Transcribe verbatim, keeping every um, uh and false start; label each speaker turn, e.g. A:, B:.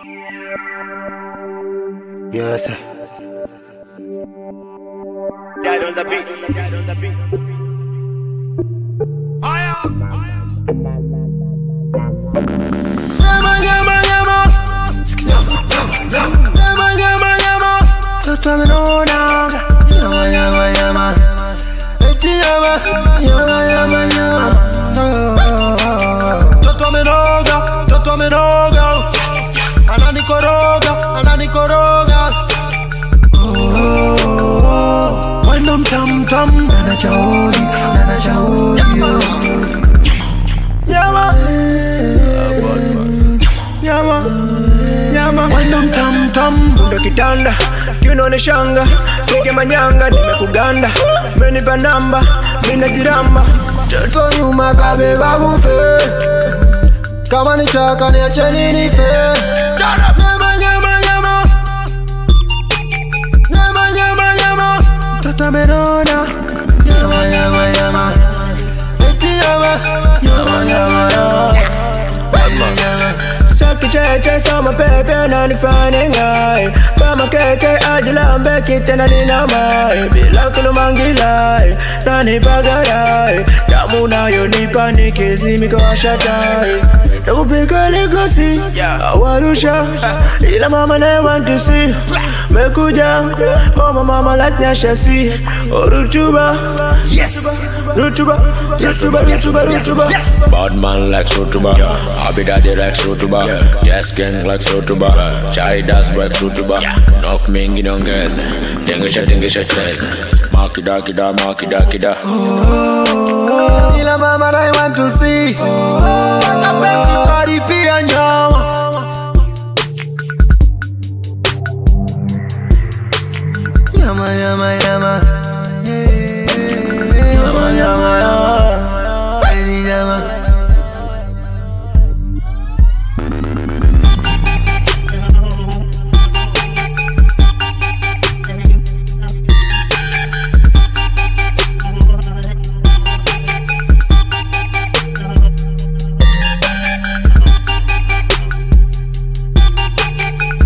A: Yes. Dad on the beat, dad on the beat. Yama, yama, yama. Yama, yama, yama. Toto me no danga. Yama, yama, yama. Eti yama, yama, yama, yama. Toto me no ga, toto me no ga. Anani koroga, anani koroga. Wind up tam tam, nana chaori, nana chaori. Yama, yama, yama. Wind up tam tam, fundo kitanda, kiuno ni shanga, pige manyanga, nimekuganda, menipa namba, mina jiramba. Toto nyuma kabeba bufe, kama ni chaka ni acheni nife. Yama, yama, yama. Yama, yama, yama. Toto menona. Yama, yama, yama. Eti yama. Yama, yama, yama. Saki cheke sama pepe na nifanye ngai. Kama keke ajilambe kitena ninamai. Bila kulumangilai na nipagarai. Damu nayo nipa nikizimika washatai. Nakupika Legosi, awarusha. Ila mama ne want to see. Mekuja, mama mama like nyashasi. Orutuba, yes. Rutuba, rutuba, rutuba, rutuba.
B: Bad man like Sotuba, Abi daddy like Sotuba, Jazz gang like Sotuba, Chai das like Sotuba. Knock mingi dongeza, tengesha tengesha cheza. Makida kida makida kida.
A: Ila mama I want to see. Body pia nyama. Yama yama yama.